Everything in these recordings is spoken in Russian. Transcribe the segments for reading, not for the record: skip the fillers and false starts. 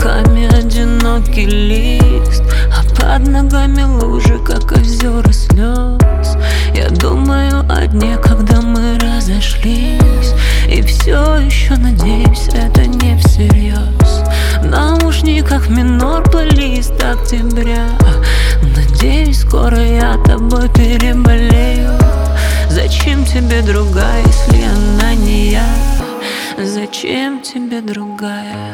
руками одинокий лист, а под ногами лужи, как озера слез. Я думаю о дне, когда мы разошлись, и все еще надеюсь, это не всерьез. В наушниках минор плейлист октября. Надеюсь, скоро я тобой переболею. Зачем тебе другая, если она не я? Зачем тебе другая?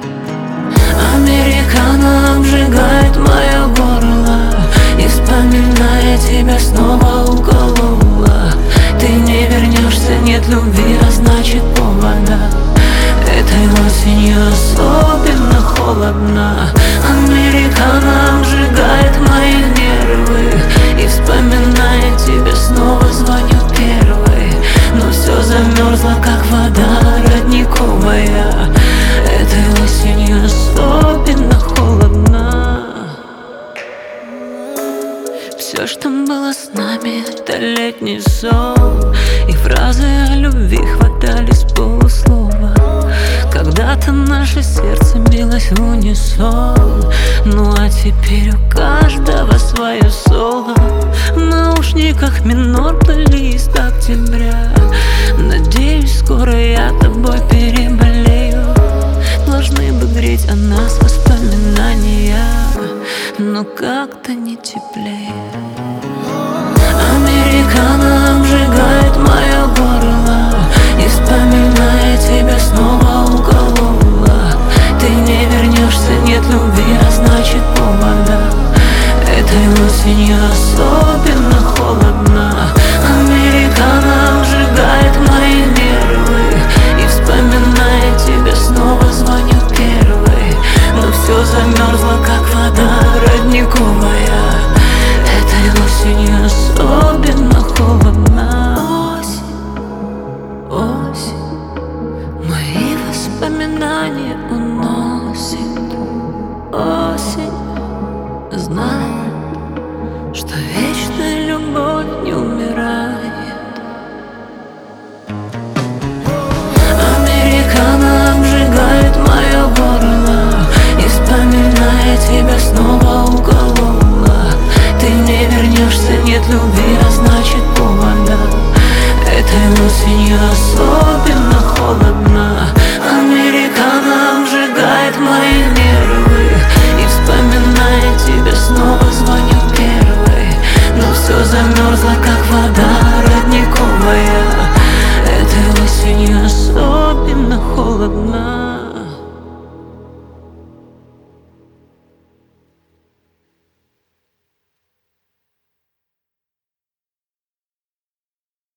Американо обжигает мое горло, и вспоминая тебя снова уколола. Ты не вернешься, нет любви, а значит повода. Этой осенью особенно холодно. Американо обжигает мои нервы, и вспоминая тебя снова звоню первый. Но все замерзло, как вода родниковая. Этой осенью особенно холодно. Все, что было с нами, это летний сон, и фразы о любви хватали с полуслова. Когда-то наше сердце билось в унисон, ну а теперь у каждого свое соло. В наушниках минор плейлист октября. Надеюсь, скоро я тобой переболею. Должны бы греть о нас воспоминания, но как-то не теплее. Американо обжигает мое горло, и вспоминая тебя снова уколола. Ты не вернешься, нет любви, а значит повода. Этой осенью особенно холодно. Американо обжигает мои нервы, и вспоминая тебя снова звоню первый. Но все замерзло, как вода родниковая. Этой осенью особенно холодно. Осень, осень, мои воспоминания уносит. Осень, знай, что вечная любовь не умирает. Американо обжигает мое горло, и вспоминая тебя снова уколола. Ты не вернешься, нет любви,